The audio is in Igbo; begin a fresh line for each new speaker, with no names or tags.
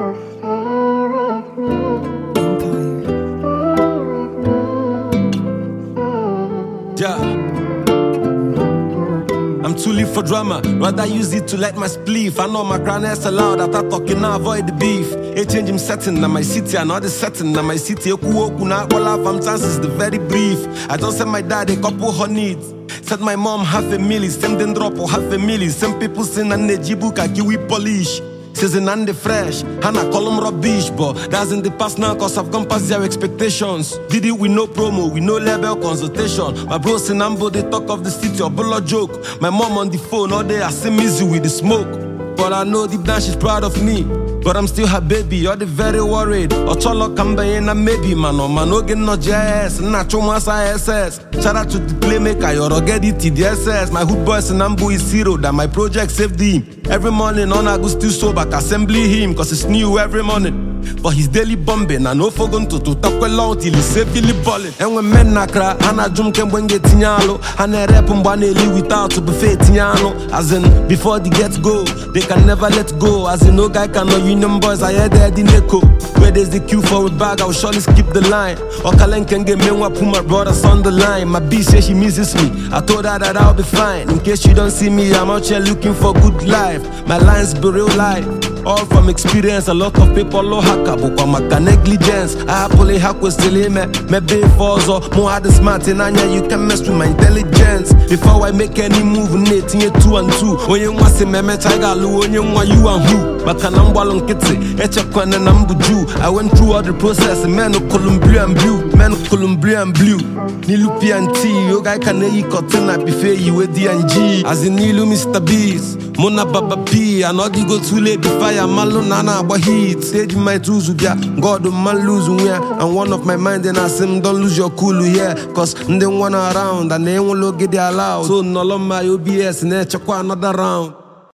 I'm too lit for drama, rather use it to light my spleef. I know my grand ass allowed that I talking now avoid the beef. A change him setting, now my city, another setting, now my city. Oku na all from chances the very brief. I just sent my dad a couple of needs. Said my mom $500,000, same then drop or $500,000. Some people sing and Nejibuka kiwi polish. Season and the fresh, and I call them rubbish, but that's in the past now, cause I've gone past their expectations. Did it with no promo, with no label consultation. My bros in Ambo, they talk of the city, or bullet joke. My mom on the phone all day, I see easy with the smoke. But I know deep down she's proud of me. But I'm still her baby, you're the very worried. Ocholo Kambaye na maybe, man, or man, no get no JS, Nacho Masa SS. Shout out to the playmaker, you're get it, TDSS. My hood boys in Ambu is zero, that my project saved him. Every morning on I go still sober, assembly him, cause it's new every morning. But he's daily bombing, and no forgon to talk along till he's safely balling. And when men nakra, Hana Jum can bring it tinyalo, and I rap and without to buffet tinyano. As in, before the gets go, they can never let go. As in, no guy can know union boys, I heard that in echo. Where there's the queue for a bag, I will surely skip the line. Or Kalen can get me one, put my brothers on the line. My B says she misses me, I told her that I'll be fine. In case you don't see me, I'm out here looking for good life. My lines be real life. All from experience, a lot of people low haka, but kwa maka negligence. I happily hack with silly me be forzo, more hard smart in anya, you can mess with my intelligence. Before I make any move, net in 2 and 2. When you want to me tiger lu, when you want you and who. Maka nambalon kitse, echa kwana nambuju. I went through all the process, men of Columbia and blue, men of Columbia and blue. Nilupi and T, you guy can eat cotton up before you with D&G. As in Nilu Mr. Beast, Mona Baba P, and all you go too late before Malonana, but heat. Stage my tools with ya. God, the man lose and one of my mind, then I say, don't lose your cool here. Cause they want around and they won't look at their loud. So, no, my OBS, and check another round.